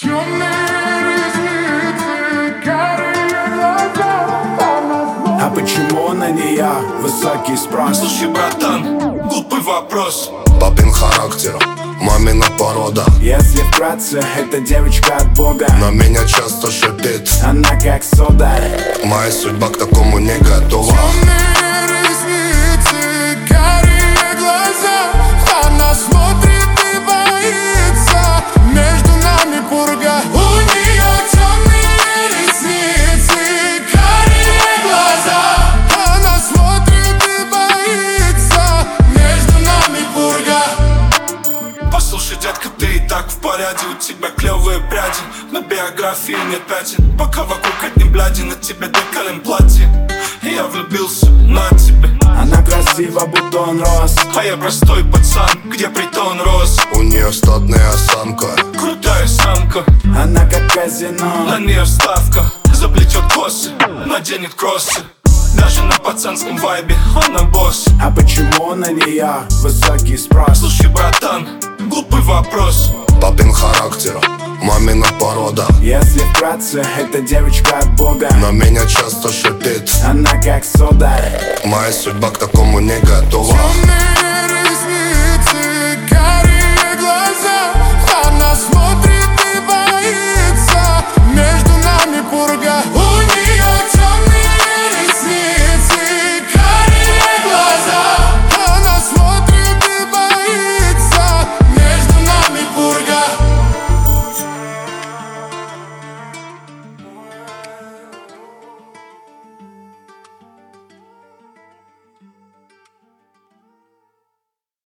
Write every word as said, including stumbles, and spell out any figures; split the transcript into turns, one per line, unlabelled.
А почему на нее высокий спрос?
Слушай, братан, глупый вопрос.
Папин характер, мамина порода.
Если вкратце, это девочка от Бога.
На меня часто шипит,
она как сода.
моя судьба к такому не готова.
Темные ресницы, карие глаза, она смотрит и боится. Между нами пурга. У нее темные ресницы, карие глаза, она смотрит и боится. Между нами пурга.
Послушай, детка, ты и так в порядке. У тебя клевые пряди, на биографии нет пятен. Пока вокруг одни бляди, на тебе деколем платье. И я влюбился на тебе.
Она красива, будто он рос.
А я простой пацан, где притон рос.
У нее статная осанка,
Крутая самка,
Она как казино.
на нее ставка. Заплетет косы, наденет кроссы. Даже на пацанском вайбе она босс.
А почему на нее высокий спрос?
Слушай, братан, глупый вопрос.
папин характер, мамина порода.
Если вкратце, это девочка от Бога.
На меня часто шипит,
Она как сода.
моя судьба к такому не готова.
Темные